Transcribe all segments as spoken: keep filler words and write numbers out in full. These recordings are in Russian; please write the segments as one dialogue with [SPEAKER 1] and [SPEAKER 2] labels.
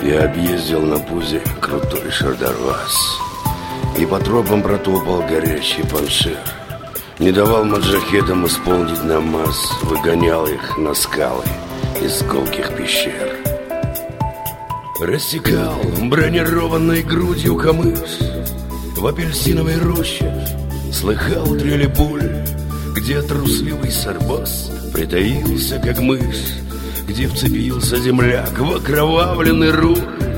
[SPEAKER 1] Я объездил на пузе крутой шардарваз и по тропам протопал горящий паншер. Не давал маджахедам исполнить намаз, выгонял их на скалы из колких пещер. Рассекал бронированной грудью камыш в апельсиновой роще, слыхал трели пуль, где трусливый сарбос притаился, как мышь, где вцепился земляк в окровавленный руль.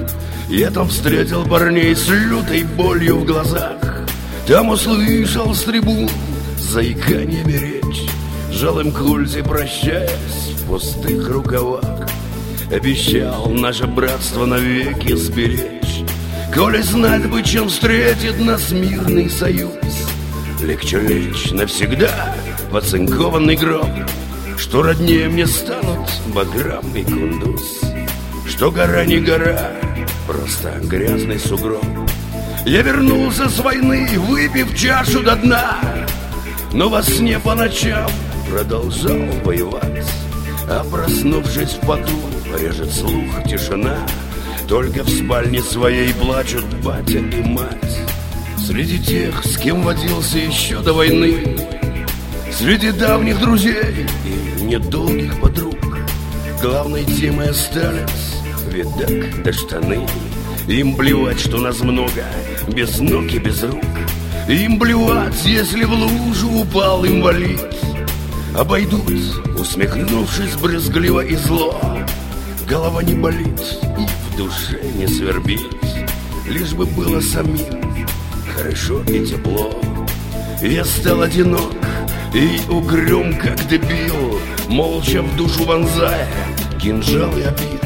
[SPEAKER 1] Я там встретил парней с лютой болью в глазах, там услышал с трибун заиканиями речь, жал им культи, прощаясь в пустых рукавах. Обещал наше братство навеки сберечь, коли знать бы, чем встретит нас мирный союз. Легче лечь навсегда в оцинкованный гроб, что роднее мне станут Баграм и Кундуз, что гора не гора, просто грязный сугроб. Я вернулся с войны, выпив чашу до дна, но во сне по ночам продолжал воевать. А проснувшись в поту, режет слух тишина, только в спальне своей плачут батя и мать. Среди тех, с кем водился еще до войны, среди давних друзей и недолгих подруг, главной темой остались видак да штаны. Им плевать, что нас много, без ног и без рук. Им плевать, если в лужу упал инвалид. Обойдут, усмехнувшись брезгливо и зло. Голова не болит и в душе не свербит, лишь бы было самим хорошо и тепло. Я стал одинок и угрюм, как дебил, молча в душу вонзая кинжал и обид.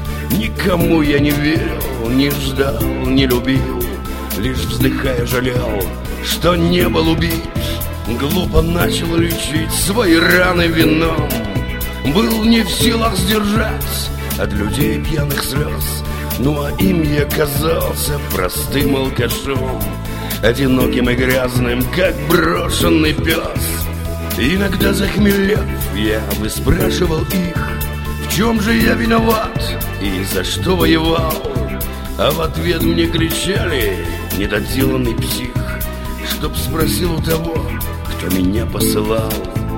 [SPEAKER 1] Никому я не верил, не ждал, не любил, лишь вздыхая жалел, что не был убит. Глупо начал лечить свои раны вином, был не в силах сдержать от людей пьяных слез. Ну а им я казался простым алкашом, одиноким и грязным, как брошенный пес. Иногда захмелев, я выспрашивал их, в чем же я виноват и за что воевал. А в ответ мне кричали: недоделанный псих, чтоб спросил у того, кто меня посылал.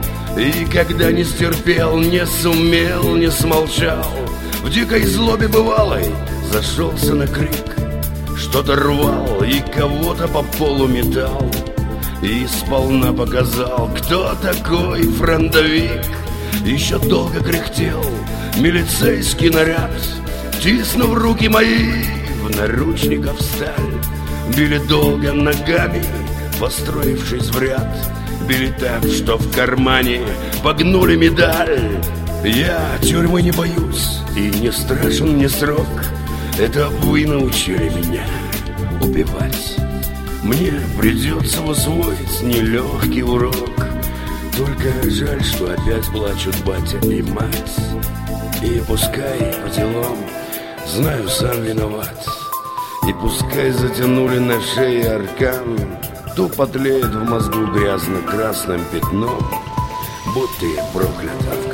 [SPEAKER 1] И когда не стерпел, не сумел, не смолчал, в дикой злобе бывалой зашелся на крик, что-то рвал и кого-то по полу метал, и сполна показал, кто такой фронтовик. Еще долго кряхтел милицейский наряд, тиснув руки мои в наручников сталь. Били долго ногами, построившись в ряд, били так, что в кармане погнули медаль. Я тюрьмы не боюсь и не страшен мне срок, это вы научили меня убивать. Мне придется усвоить нелегкий урок, только жаль, что опять плачут батя и мать. И пускай по делам, знаю, сам виноват, и пускай затянули на шее аркан, тупо тлеет в мозгу грязно-красным пятном, будто я проклят.